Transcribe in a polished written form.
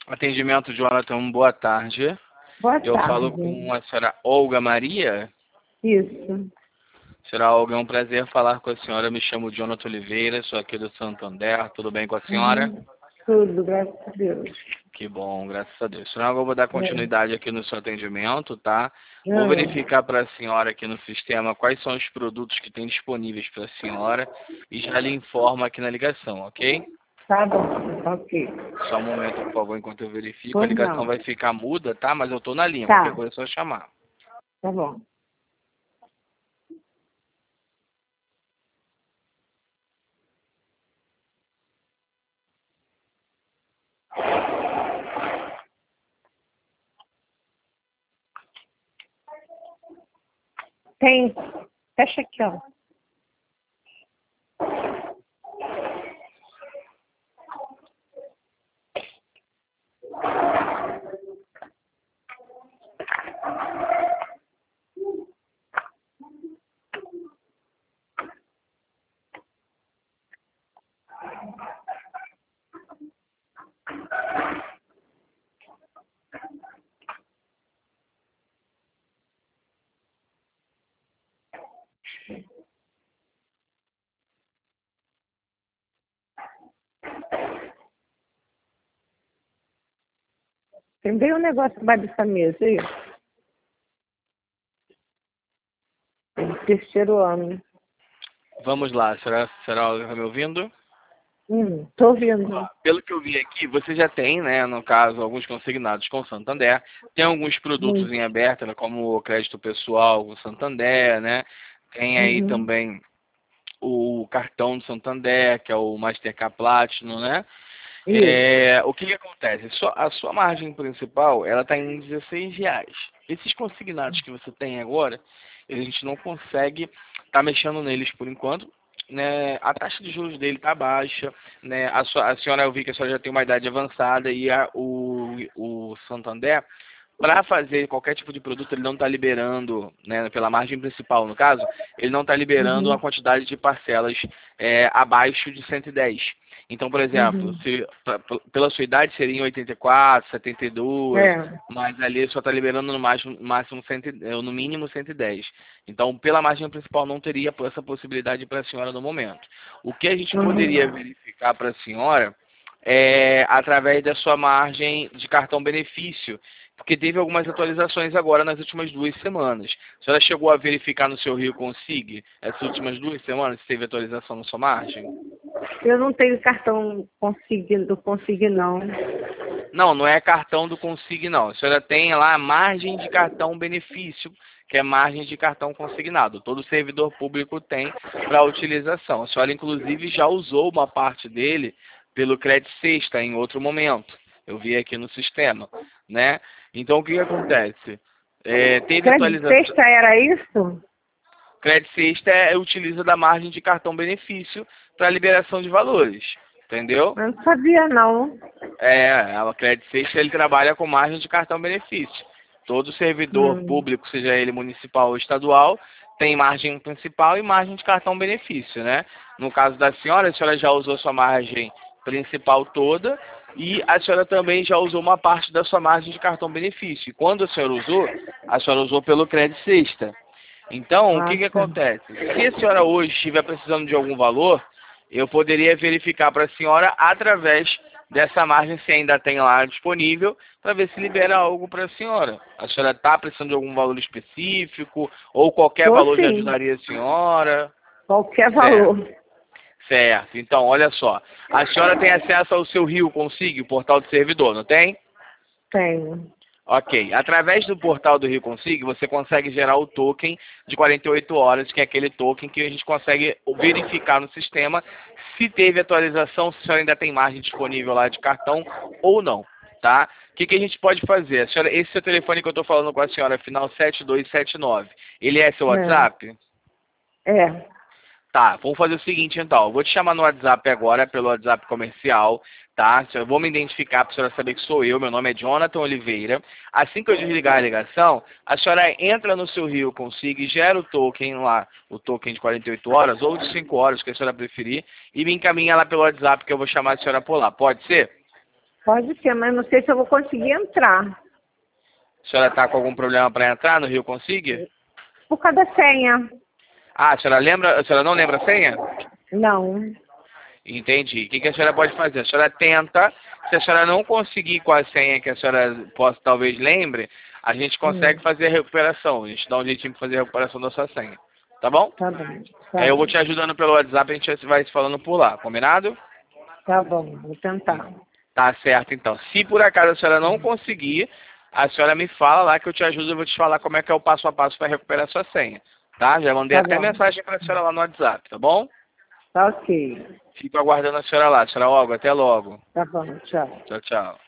Atendimento, Jonathan, boa tarde. Boa Eu falo tarde. com a senhora Olga Maria. Isso. Senhora Olga, é um prazer falar com a senhora. Eu me chamo Jonathan Oliveira, sou aqui do Santander. Tudo bem com a senhora? Tudo, graças a Deus. Que bom, graças a Deus. Senhora Olga, eu vou dar continuidade aqui no seu atendimento, tá? Vou Ah, verificar para a senhora aqui no sistema quais são os produtos que tem disponíveis para a senhora e já lhe informo aqui na ligação, ok? tá bom, ok. Só um momento, por favor, enquanto eu verifico. A Pois ligação não. vai ficar muda, tá? Mas eu tô na linha, qualquer Tá, coisa é só chamar. tá bom. Tem. Fecha aqui, ó. Tem bem um negócio embaixo dessa mesa aí. Tem terceiro ano. Vamos lá, a senhora Olga, tá me ouvindo? Tô ouvindo. Pelo que eu vi aqui, você já tem, né, no caso, alguns consignados com Santander. Tem alguns produtos Hum, em aberto, né, como o crédito pessoal com Santander, né? Tem aí uhum. também o cartão do Santander, que é o Mastercard Platinum, né? Isso. O que que acontece? A sua margem principal, ela está em R$ 16. Esses consignados que você tem agora, a gente não consegue estar mexendo neles por enquanto, né? A taxa de juros dele está baixa, né? A senhora, eu vi que a senhora já tem uma idade avançada e o Santander, para fazer qualquer tipo de produto, ele não está liberando, né, pela margem principal, no caso, ele não está liberando uma Uhum. quantidade de parcelas abaixo de 110. Então, por exemplo, Uhum. se pela sua idade seriam 84, 72, É. mas ali só está liberando no máximo 100, no mínimo 110. Então, pela margem principal não teria essa possibilidade para a senhora no momento. O que a gente poderia Uhum. verificar para a senhora é através da sua margem de cartão benefício, porque teve algumas atualizações agora nas últimas 2 semanas. A senhora chegou a verificar no seu Rio Consig essas últimas 2 semanas se teve atualização na sua margem? Eu não tenho cartão do Consig, não. Não, não é cartão do Consig, não. A senhora tem lá a margem de cartão benefício, que é margem de cartão consignado. Todo servidor público tem para utilização. A senhora, inclusive, já usou uma parte dele pelo Crédito Sexta em outro momento. Eu vi aqui no sistema, né? Então, o que que acontece? Teve Crédito atualização. sexta era isso? Crédito Sexta utiliza da margem de cartão benefício para liberação de valores, entendeu? Eu não sabia, não. A Crédito Sexta ele trabalha com margem de cartão benefício. Todo servidor Hum. público, seja ele municipal ou estadual, tem margem principal e margem de cartão benefício, né? No caso da senhora, a senhora já usou sua margem principal toda e a senhora também já usou uma parte da sua margem de cartão benefício. E quando a senhora usou pelo Crédito Sexta. Então, o Ah, que que tá. acontece? Se a senhora hoje estiver precisando de algum valor, eu poderia verificar para a senhora através dessa margem se ainda tem lá disponível, para ver se libera algo para a senhora. A senhora está precisando de algum valor específico, ou qualquer Tô valor já sim. ajudaria a senhora? Qualquer Certo, valor. certo. Então, olha só. A senhora tem acesso ao seu Rio Consigo, o portal do servidor, não tem? Tenho. Ok. Através do portal do Rio Consig, você consegue gerar o token de 48 horas, que é aquele token que a gente consegue verificar no sistema se teve atualização, se a senhora ainda tem margem disponível lá de cartão ou não, tá? O que que a gente pode fazer? A senhora, esse seu telefone que eu estou falando com a senhora, final 7279, ele é seu WhatsApp? É. Tá, vamos fazer o seguinte então. Eu vou te chamar no WhatsApp agora, pelo WhatsApp comercial, tá? Eu vou me identificar para a senhora saber que sou eu. Meu nome é Jonathan Oliveira. Assim que eu desligar a ligação, a senhora entra no seu Rio Consigo e gera o token lá, o token de 48 horas ou de 5 horas, que a senhora preferir, e me encaminha lá pelo WhatsApp que eu vou chamar a senhora por lá. Pode ser? Pode ser, mas não sei se eu vou conseguir entrar. A senhora está com algum problema para entrar no Rio Consigue? Por causa da senha. Ah, a senhora não lembra a senha? Não. Entendi. O que a senhora pode fazer? A senhora tenta, se a senhora não conseguir com a senha que a senhora possa, talvez lembre, a gente consegue fazer a recuperação. A gente dá um jeitinho para fazer a recuperação da sua senha. Tá bom? Tá bom. Aí Tá eu vou bom. te ajudando pelo WhatsApp, a gente vai se falando por lá, combinado? Tá bom. Vou tentar. Tá certo, então. Se por acaso a senhora não conseguir, a senhora me fala lá que eu te ajudo, eu vou te falar como é que é o passo a passo para recuperar sua senha. Tá? Já mandei Tá até bom. mensagem para a senhora lá no WhatsApp, tá bom? Tá ok. Fico aguardando a senhora lá. Senhora Olga, até logo. Tá bom. Tchau. Tchau, tchau.